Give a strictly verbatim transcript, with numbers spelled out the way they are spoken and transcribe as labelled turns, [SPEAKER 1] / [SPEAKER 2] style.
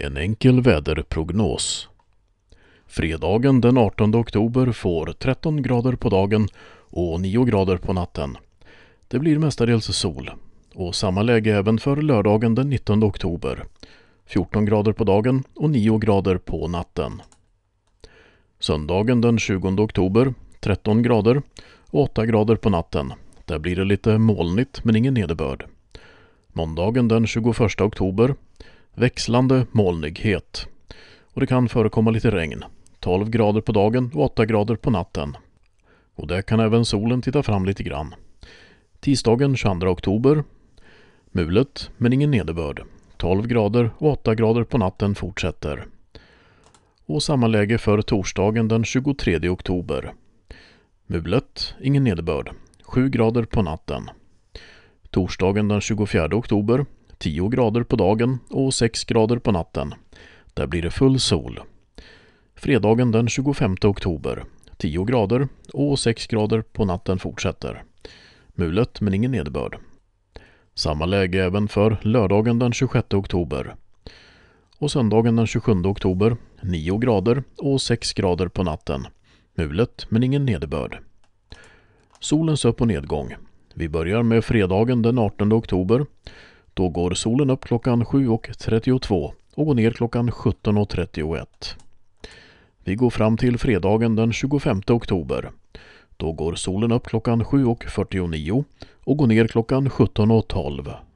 [SPEAKER 1] En enkel väderprognos. Fredagen den artonde oktober får tretton grader på dagen och nio grader på natten. Det blir mestadels sol. Och samma läge även för lördagen den nittonde oktober. fjorton grader på dagen och nio grader på natten. Söndagen den tjugonde oktober, tretton grader och åtta grader på natten. Där blir det lite molnigt men ingen nederbörd. Måndagen den tjugoförsta oktober, växlande molnighet. Och det kan förekomma lite regn. tolv grader på dagen och åtta grader på natten. Och där kan även solen titta fram lite grann. Tisdagen tjugoandra oktober, mulet men ingen nederbörd. tolv grader och åtta grader på natten fortsätter. Och samma läge för torsdagen den tjugotredje oktober. Mulet, ingen nederbörd. sju grader på natten. Torsdagen den tjugofjärde oktober, tio grader på dagen och sex grader på natten. Där blir det full sol. Fredagen den tjugofemte oktober, tio grader och sex grader på natten fortsätter. Mulet men ingen nederbörd. Samma läge även för lördagen den tjugosjätte oktober. Och söndagen den tjugosjunde oktober, nio grader och sex grader på natten. Mulet men ingen nederbörd. Solens upp- och nedgång. Vi börjar med fredagen den artonde oktober. Då går solen upp klockan sju och trettiotvå och går ner klockan sjutton och trettioett. Vi går fram till fredagen den tjugofemte oktober. Då går solen upp klockan sju och fyrtionio och går ner klockan sjutton och tolv.